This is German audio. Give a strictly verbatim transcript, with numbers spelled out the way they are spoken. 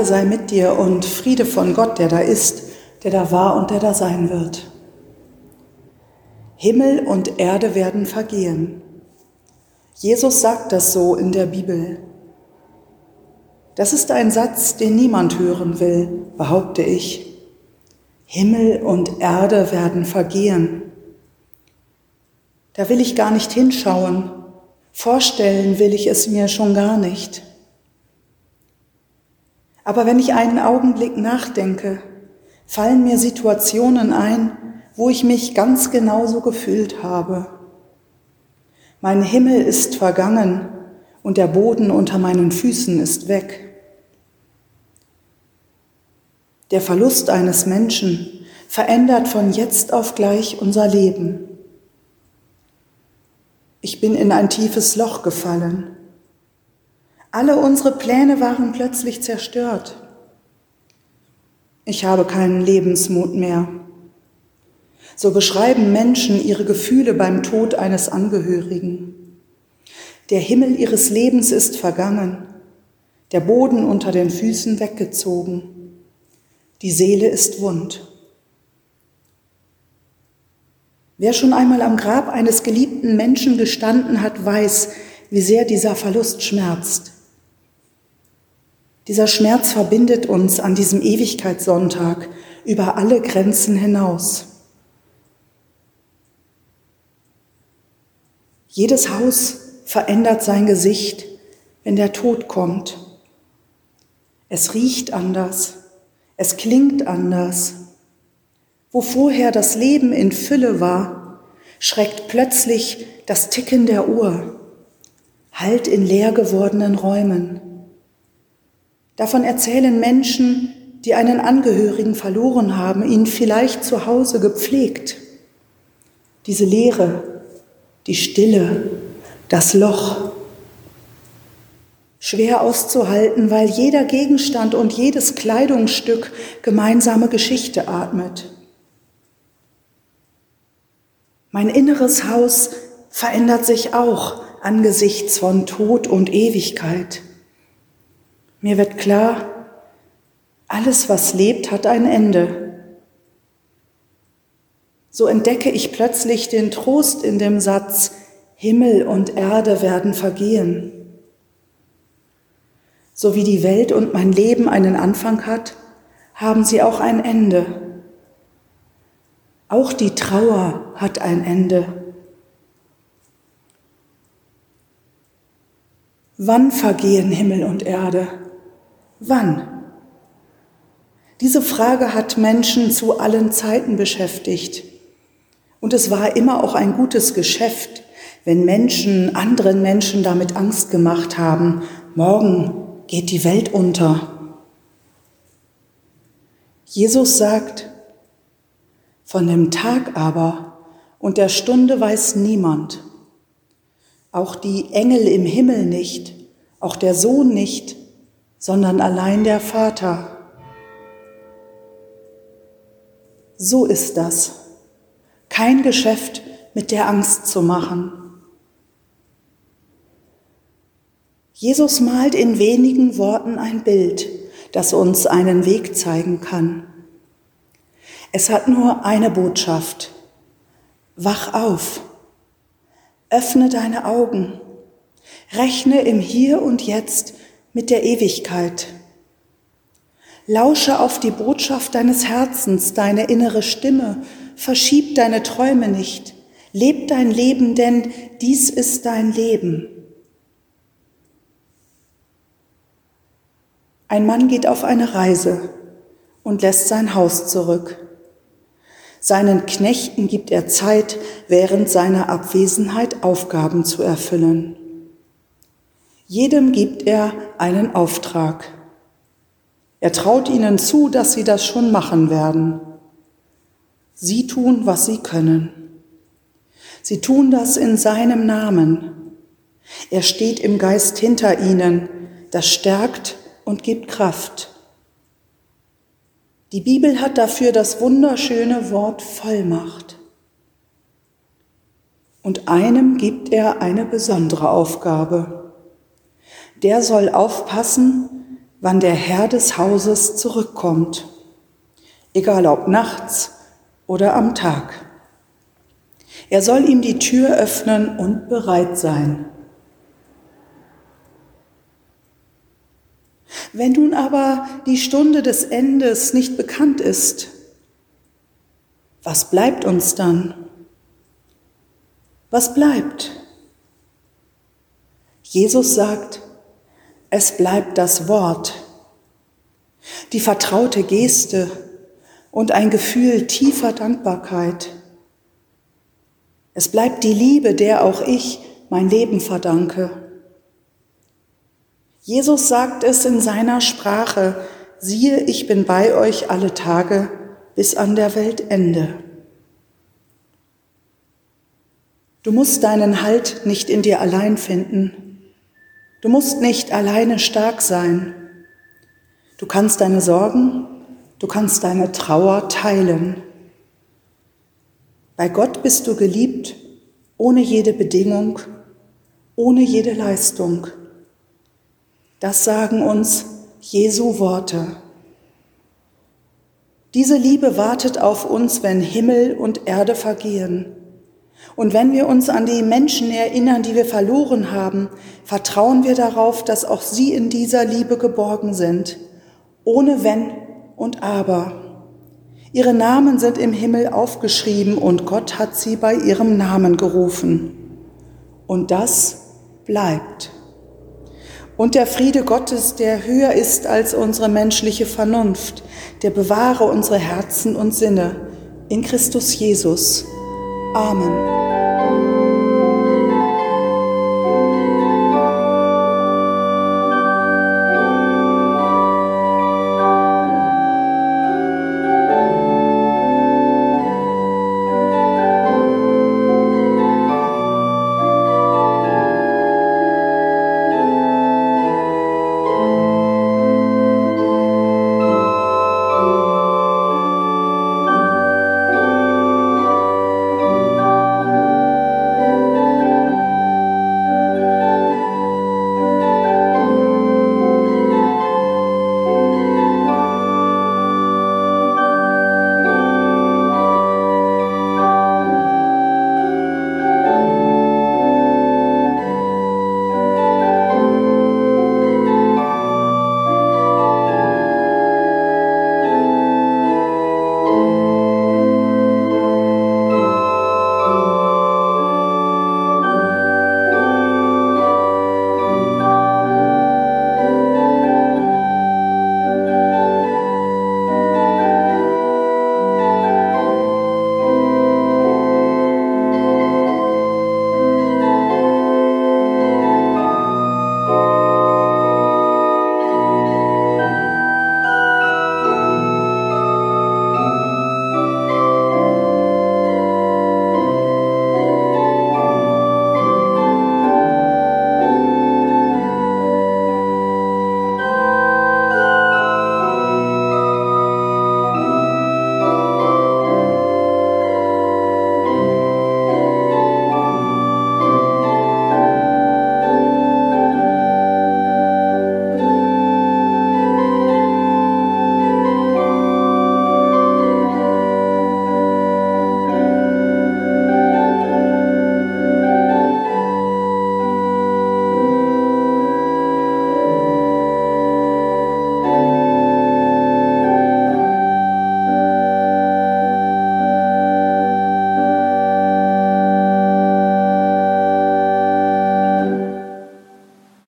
sei mit dir und Friede von Gott, der da ist, der da war und der da sein wird. Himmel und Erde werden vergehen. Jesus sagt das so in der Bibel. Das ist ein Satz, den niemand hören will, behaupte ich. Himmel und Erde werden vergehen. Da will ich gar nicht hinschauen. Vorstellen will ich es mir schon gar nicht. Aber wenn ich einen Augenblick nachdenke, fallen mir Situationen ein, wo ich mich ganz genauso gefühlt habe. Mein Himmel ist vergangen und der Boden unter meinen Füßen ist weg. Der Verlust eines Menschen verändert von jetzt auf gleich unser Leben. Ich bin in ein tiefes Loch gefallen. Alle unsere Pläne waren plötzlich zerstört. Ich habe keinen Lebensmut mehr. So beschreiben Menschen ihre Gefühle beim Tod eines Angehörigen. Der Himmel ihres Lebens ist vergangen, der Boden unter den Füßen weggezogen. Die Seele ist wund. Wer schon einmal am Grab eines geliebten Menschen gestanden hat, weiß, wie sehr dieser Verlust schmerzt. Dieser Schmerz verbindet uns an diesem Ewigkeitssonntag über alle Grenzen hinaus. Jedes Haus verändert sein Gesicht, wenn der Tod kommt. Es riecht anders, es klingt anders. Wo vorher das Leben in Fülle war, schreckt plötzlich das Ticken der Uhr, Halt in leer gewordenen Räumen. Davon erzählen Menschen, die einen Angehörigen verloren haben, ihn vielleicht zu Hause gepflegt. Diese Leere, die Stille, das Loch. Schwer auszuhalten, weil jeder Gegenstand und jedes Kleidungsstück gemeinsame Geschichte atmet. Mein inneres Haus verändert sich auch angesichts von Tod und Ewigkeit. Mir wird klar, alles, was lebt, hat ein Ende. So entdecke ich plötzlich den Trost in dem Satz, Himmel und Erde werden vergehen. So wie die Welt und mein Leben einen Anfang hat, haben sie auch ein Ende. Auch die Trauer hat ein Ende. Wann vergehen Himmel und Erde? Wann? Diese Frage hat Menschen zu allen Zeiten beschäftigt. Und es war immer auch ein gutes Geschäft, wenn Menschen anderen Menschen damit Angst gemacht haben, morgen geht die Welt unter. Jesus sagt, von dem Tag aber und der Stunde weiß niemand, auch die Engel im Himmel nicht, auch der Sohn nicht, sondern allein der Vater. So ist das. Kein Geschäft mit der Angst zu machen. Jesus malt in wenigen Worten ein Bild, das uns einen Weg zeigen kann. Es hat nur eine Botschaft. Wach auf. Öffne deine Augen. Rechne im Hier und Jetzt mit der Ewigkeit. Lausche auf die Botschaft deines Herzens, deine innere Stimme. Verschieb deine Träume nicht. Leb dein Leben, denn dies ist dein Leben. Ein Mann geht auf eine Reise und lässt sein Haus zurück. Seinen Knechten gibt er Zeit, während seiner Abwesenheit Aufgaben zu erfüllen. Jedem gibt er einen Auftrag. Er traut ihnen zu, dass sie das schon machen werden. Sie tun, was sie können. Sie tun das in seinem Namen. Er steht im Geist hinter ihnen, das stärkt und gibt Kraft. Die Bibel hat dafür das wunderschöne Wort Vollmacht. Und einem gibt er eine besondere Aufgabe. Der soll aufpassen, wann der Herr des Hauses zurückkommt, egal ob nachts oder am Tag. Er soll ihm die Tür öffnen und bereit sein. Wenn nun aber die Stunde des Endes nicht bekannt ist, was bleibt uns dann? Was bleibt? Jesus sagt, es bleibt das Wort, die vertraute Geste und ein Gefühl tiefer Dankbarkeit. Es bleibt die Liebe, der auch ich mein Leben verdanke. Jesus sagt es in seiner Sprache, siehe, ich bin bei euch alle Tage bis an der Weltende. Du musst deinen Halt nicht in dir allein finden. Du musst nicht alleine stark sein. Du kannst deine Sorgen, du kannst deine Trauer teilen. Bei Gott bist du geliebt, ohne jede Bedingung, ohne jede Leistung. Das sagen uns Jesu Worte. Diese Liebe wartet auf uns, wenn Himmel und Erde vergehen. Und wenn wir uns an die Menschen erinnern, die wir verloren haben, vertrauen wir darauf, dass auch sie in dieser Liebe geborgen sind, ohne Wenn und Aber. Ihre Namen sind im Himmel aufgeschrieben und Gott hat sie bei ihrem Namen gerufen. Und das bleibt. Und der Friede Gottes, der höher ist als unsere menschliche Vernunft, der bewahre unsere Herzen und Sinne in Christus Jesus. Amen.